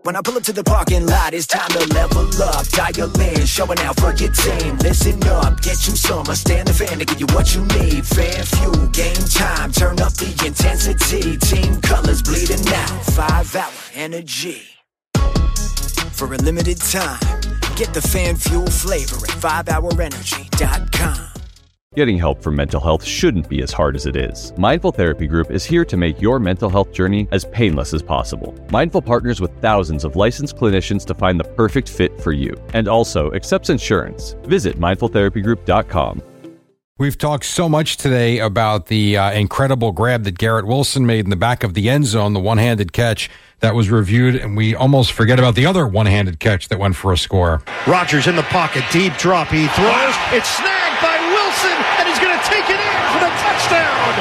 When I pull up to the parking lot, it's time to level up. Dial in, showing out for your team. Listen up, get you some. Stand the fan to give you what you need. Fan fuel, game time, turn up the intensity. Team colors bleeding out, 5-hour energy. For a limited time, get the fan fuel flavor at 5hourenergy.com. Getting help for mental health shouldn't be as hard as it is. Mindful Therapy Group is here to make your mental health journey as painless as possible. Mindful partners with thousands of licensed clinicians to find the perfect fit for you, and also accepts insurance. Visit mindfultherapygroup.com. We've talked so much today about the incredible grab that Garrett Wilson made in the back of the end zone, the one-handed catch that was reviewed, and we almost forget about the other one-handed catch that went for a score. Rodgers in the pocket, deep drop, he throws, it's snagged by Wilson, and he's going to take it in for the touchdown.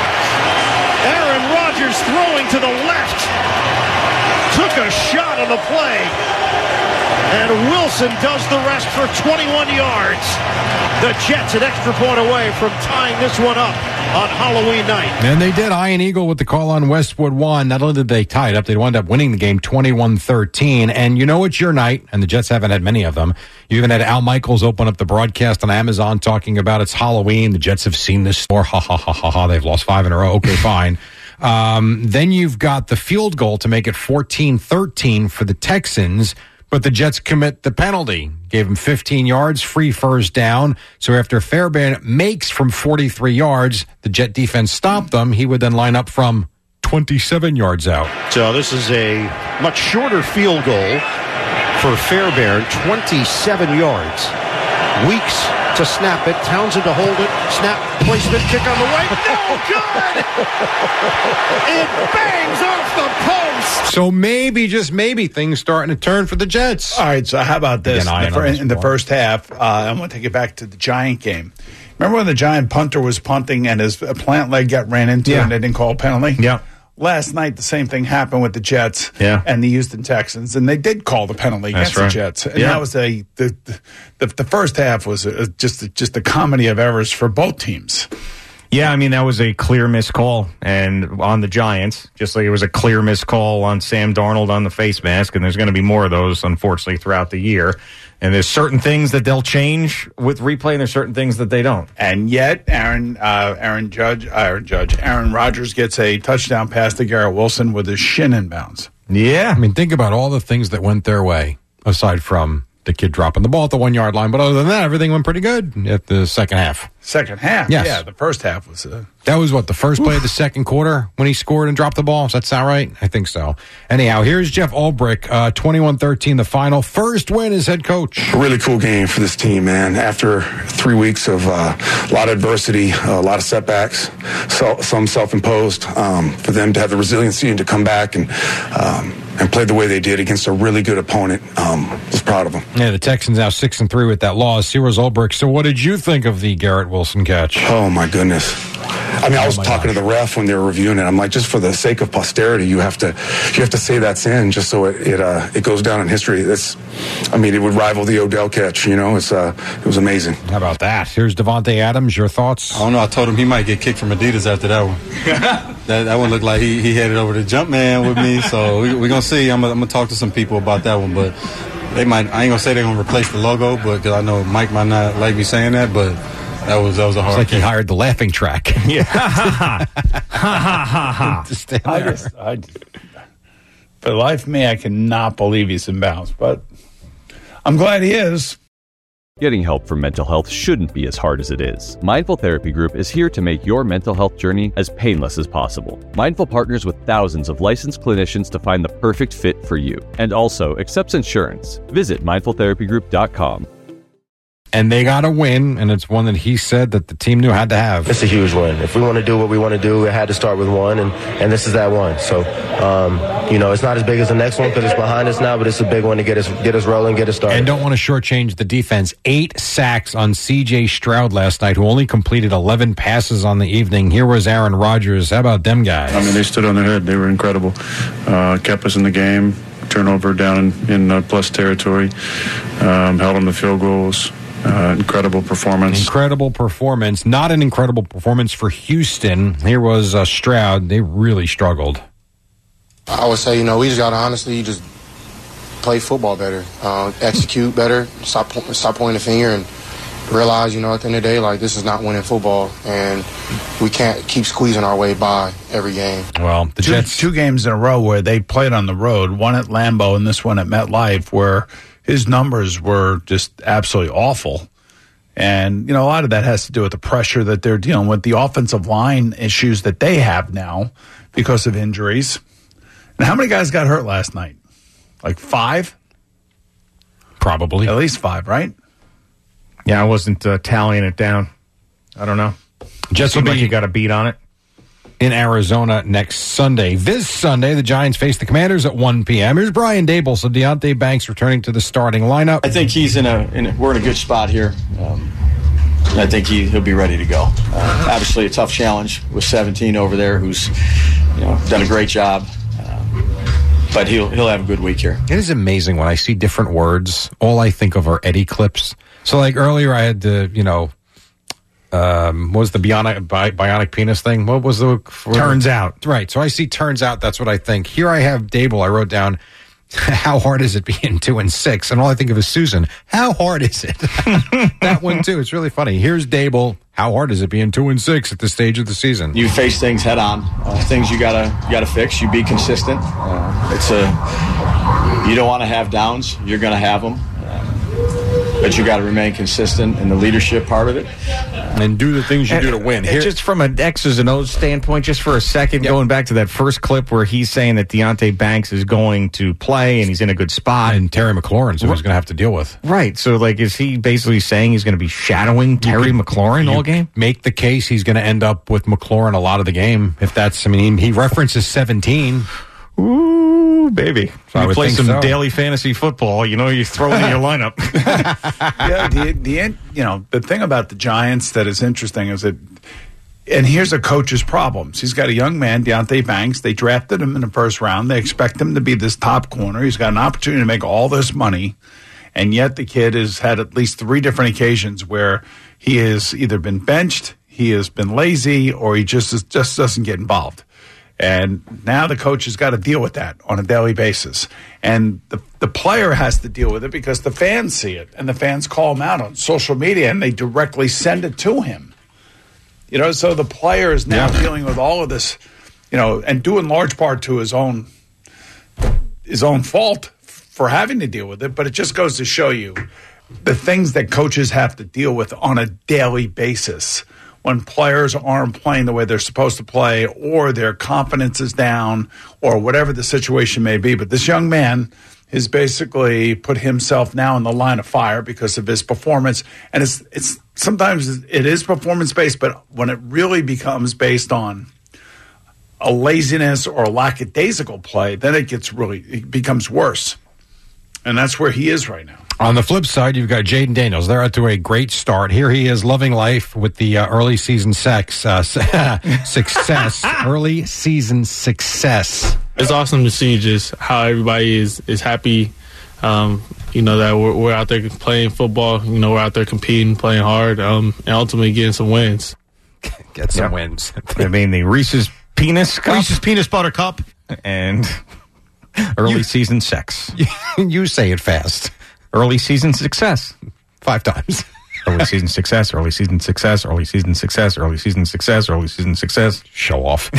Aaron Rodgers throwing to the left, took a shot on the play, and Wilson does the rest for 21 yards. The Jets an extra point away from tying this one up on Halloween night. And they did. Iron Eagle with the call on Westwood won. Not only did they tie it up, they wound up winning the game 21-13. And you know it's your night, and the Jets haven't had many of them. You even had Al Michaels open up the broadcast on Amazon talking about it's Halloween. The Jets have seen this store. Ha, ha, ha, ha, ha. They've lost 5 in a row. Okay, fine. Then you've got the field goal to make it 14-13 for the Texans. But the Jets commit the penalty. Gave him 15 yards, free first down. So after Fairbairn makes from 43 yards, the Jet defense stopped them. He would then line up from 27 yards out. So this is a much shorter field goal for Fairbairn, 27 yards. Weeks to snap it, Townsend to hold it, snap, placement, kick on the way. No good! It bangs off the post! So maybe, just maybe, things starting to turn for the Jets. All right, so how about this? In the first half, I'm going to take it back to the Giant game. Remember when the Giant punter was punting and his plant leg got ran into and they didn't call a penalty? Yeah. Last night, the same thing happened with the Jets and the Houston Texans, and they did call the penalty against the Jets. And that was the first half was just a comedy of errors for both teams. Yeah, I mean, that was a clear missed call and on the Giants, just like it was a clear missed call on Sam Darnold on the face mask, and there's going to be more of those, unfortunately, throughout the year. And there's certain things that they'll change with replay, and there's certain things that they don't. And yet, Aaron Rodgers gets a touchdown pass to Garrett Wilson with his shin in bounds. Yeah. I mean, think about all the things that went their way, aside from the kid dropping the ball at the 1 yard line. But other than that, everything went pretty good at the second half. Second half? Yes. Yeah, the first half was... That was what, the first play of the second quarter when he scored and dropped the ball? Does that sound right? I think so. Anyhow, here's Jeff Ulbrich, 21-13, the final. First win as head coach. A really cool game for this team, man. After 3 weeks of a lot of adversity, a lot of setbacks, some self-imposed, for them to have the resiliency and to come back and play the way they did against a really good opponent. Was proud of them. Yeah, the Texans now 6-3 with that loss. Here's Ulbrich. So what did you think of the Garrett Wilson catch? Oh, my goodness. I mean, I was talking to the ref when they were reviewing it. I'm like, just for the sake of posterity, you have to say that's in, just so it goes down in history. It would rival the Odell catch. You know, it was amazing. How about that? Here's Devontae Adams. Your thoughts? I don't know. I told him he might get kicked from Adidas after that one. that one looked like he headed over to Jumpman with me. So we're gonna see. I'm gonna talk to some people about that one, but they might. I ain't gonna say they're gonna replace the logo, but because I know Mike might not like me saying that, but. That was a hard. It's like he hired the laughing track. Yeah. Ha ha ha. For the life of me, I cannot believe he's in bounds, but I'm glad he is. Getting help for mental health shouldn't be as hard as it is. Mindful Therapy Group is here to make your mental health journey as painless as possible. Mindful partners with thousands of licensed clinicians to find the perfect fit for you, and also accepts insurance. Visit mindfultherapygroup.com. And they got a win, and it's one that he said that the team knew had to have. It's a huge win. If we want to do what we want to do, it had to start with one, and this is that one. So, it's not as big as the next one because it's behind us now, but it's a big one to get us rolling, get us started. And don't want to shortchange the defense. 8 sacks on C.J. Stroud last night, who only completed 11 passes on the evening. Here was Aaron Rodgers. How about them guys? I mean, they stood on their head. They were incredible. Kept us in the game, turnover down in plus territory, held on the field goals. Incredible performance. Incredible performance. Not an incredible performance for Houston. Here was Stroud. They really struggled. I would say, we just got to honestly just play football better, execute better, stop pointing the finger, and realize, at the end of the day, like, this is not winning football, and we can't keep squeezing our way by every game. Well, the Jets, two games in a row where they played on the road, one at Lambeau and this one at MetLife, where his numbers were just absolutely awful. And, a lot of that has to do with the pressure that they're dealing with, the offensive line issues that they have now because of injuries. And how many guys got hurt last night? Like 5? Probably. At least 5, right? Yeah, I wasn't tallying it down. I don't know. Jets will be, like you got a beat on it. In Arizona next Sunday. This Sunday, the Giants face the Commanders at 1 p.m. Here's Brian Daboll. So Deonte Banks returning to the starting lineup. I think he's we're in a good spot here. I think he'll be ready to go. Obviously, a tough challenge with 17 over there, who's done a great job. But he'll have a good week here. It is amazing when I see different words. All I think of are Eddie clips. So like earlier, I had to what was the bionic penis thing? What was the... Turns out. Right. So I see turns out. That's what I think. Here I have Daboll. I wrote down, how hard is it being 2-6? And all I think of is Susan. How hard is it? That one, too. It's really funny. Here's Daboll. How hard is it being 2-6 at this stage of the season? You face things head on. Things you gotta fix. You be consistent. You don't want to have downs. You're going to have them. But you got to remain consistent in the leadership part of it. And do the things you do to win. Here, just from an X's and O's standpoint, just for a second, going back to that first clip where he's saying that Deonte Banks is going to play and he's in a good spot. And Terry McLaurin's who he's going to have to deal with. Right. So, like, is he basically saying he's going to be shadowing Terry McLaurin all game? Make the case he's going to end up with McLaurin a lot of the game. If that's, he references 17. Ooh, baby. So you play some daily fantasy football, you throw it in your lineup. The thing about the Giants that is interesting is that, and here's a coach's problems. He's got a young man, Deonte Banks. They drafted him in the first round. They expect him to be this top corner. He's got an opportunity to make all this money, and yet the kid has had at least 3 different occasions where he has either been benched, he has been lazy, or he just doesn't get involved. And now the coach has got to deal with that on a daily basis. And the player has to deal with it because the fans see it. And the fans call him out on social media and they directly send it to him. So the player is now dealing with all of this, and due in large part to his own fault for having to deal with it. But it just goes to show you the things that coaches have to deal with on a daily basis. When players aren't playing the way they're supposed to play, or their confidence is down, or whatever the situation may be. But this young man has basically put himself now in the line of fire because of his performance. And it's sometimes it is performance-based, but when it really becomes based on a laziness or a lackadaisical play, then it becomes worse. And that's where he is right now. On the flip side, you've got Jaden Daniels. They're out to a great start. Here he is loving life with the early season success. Early season success. It's awesome to see just how everybody is happy, that we're out there playing football. We're out there competing, playing hard, and ultimately getting some wins. Get some wins. The Reese's Penis Cup. Reese's Peanut Butter Cup. And early season sex. You say it fast. Early season success. 5 times. Early season success, early season success, early season success, early season success, early season success. Show off.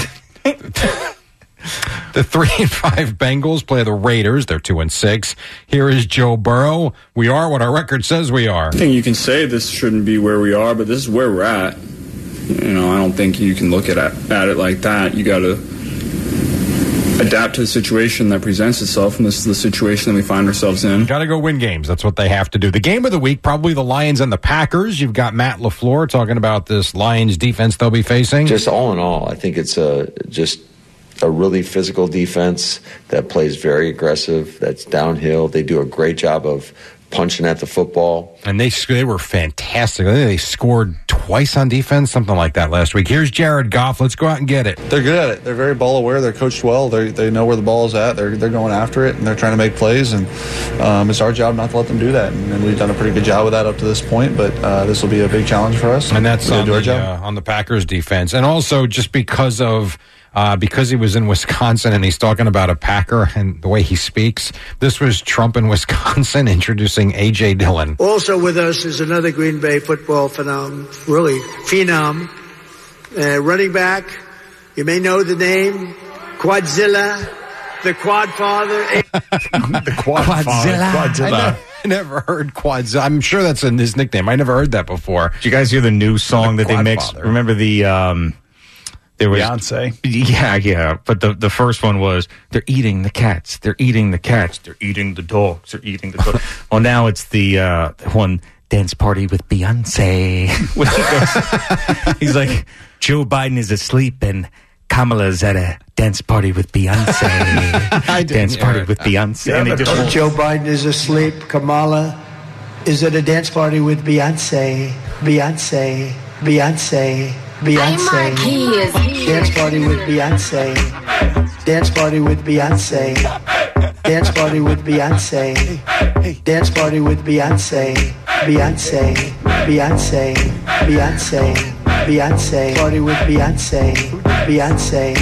The 3-5 Bengals play the Raiders. They're 2-6. Here is Joe Burrow. We are what our record says we are. I think you can say this shouldn't be where we are, but this is where we're at. I don't think you can look at it like that. You got to adapt to the situation that presents itself, and this is the situation that we find ourselves in. Got to go win games. That's what they have to do. The game of the week, probably the Lions and the Packers. You've got Matt LaFleur talking about this Lions defense they'll be facing. Just all in all, I think it's just a really physical defense that plays very aggressive, that's downhill. They do a great job of punching at the football. And they were fantastic. I think they scored twice on defense, something like that last week. Here's Jared Goff. Let's go out and get it. They're good at it. They're very ball aware. They're coached well. They know where the ball is at. They're going after it, and they're trying to make plays. And it's our job not to let them do that. And we've done a pretty good job with that up to this point. But this will be a big challenge for us. And that's on the Packers defense. And also just because of because he was in Wisconsin and he's talking about a Packer and the way he speaks. This was Trump in Wisconsin introducing A.J. Dillon. Also with us is another Green Bay football phenom, running back. You may know the name, Quadzilla, the Quad Father. The Quadzilla. I never heard Quadzilla. I'm sure that's his nickname. I never heard that before. Did you guys hear the new song that they mixed? Father. Remember the there was Beyonce. Yeah. But the first one was they're eating the cats, they're eating the cats, they're eating the dogs, they're eating the dogs. Well, now it's the one dance party with Beyonce. He's like, Joe Biden is asleep and Kamala's at a dance party with Beyonce. Dance party with Beyonce. Yeah, and Joe Biden is asleep. Kamala is at a dance party with Beyonce. Beyonce. Dance party with Beyonce. Dance party with Beyonce. Dance party with Beyonce. Dance party with Beyonce. Beyonce. Party with Beyonce. Beyonce.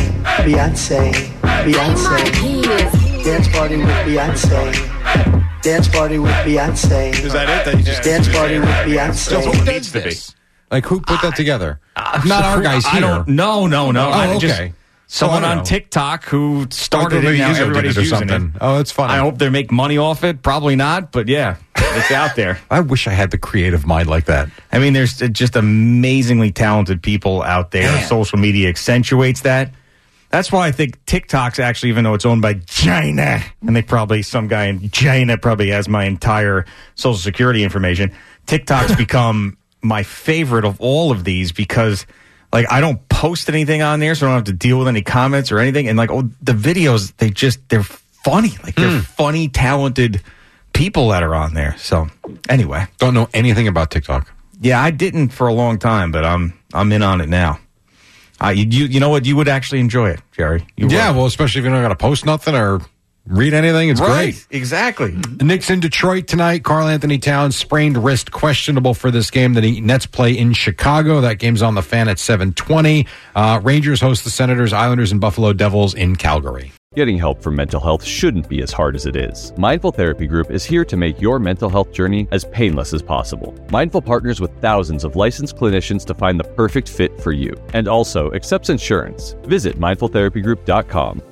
Dance party with Beyonce. Dance party with Beyonce. Is that it? That you just dance party with Beyonce. Who does this? Like, who put that together? Not our guys here. I don't. No. Oh, okay. Someone on TikTok who started it. Now everybody's using it. Oh, that's funny. I hope they make money off it. Probably not, but yeah, it's out there. I wish I had the creative mind like that. I mean, there's just amazingly talented people out there. Man. Social media accentuates that. That's why I think TikTok's actually, even though it's owned by China, and some guy in China probably has my entire social security information, TikTok's become my favorite of all of these because, like, I don't post anything on there, so I don't have to deal with any comments or anything. And, like, the videos, they're funny. Like, they're funny, talented people that are on there. So, anyway. Don't know anything about TikTok. Yeah, I didn't for a long time, but I'm in on it now. You know what? You would actually enjoy it, Jerry. Yeah, well, especially if you don't got to post nothing or read anything. It's great. Exactly. The Knicks in Detroit tonight. Karl Anthony Towns sprained wrist, questionable for this game. The Nets play in Chicago. That game's on the Fan at 7:20. Rangers host the Senators, Islanders, and Buffalo Devils in Calgary. Getting help for mental health shouldn't be as hard as it is. Mindful Therapy Group is here to make your mental health journey as painless as possible. Mindful partners with thousands of licensed clinicians to find the perfect fit for you, and also accepts insurance. Visit mindfultherapygroup.com.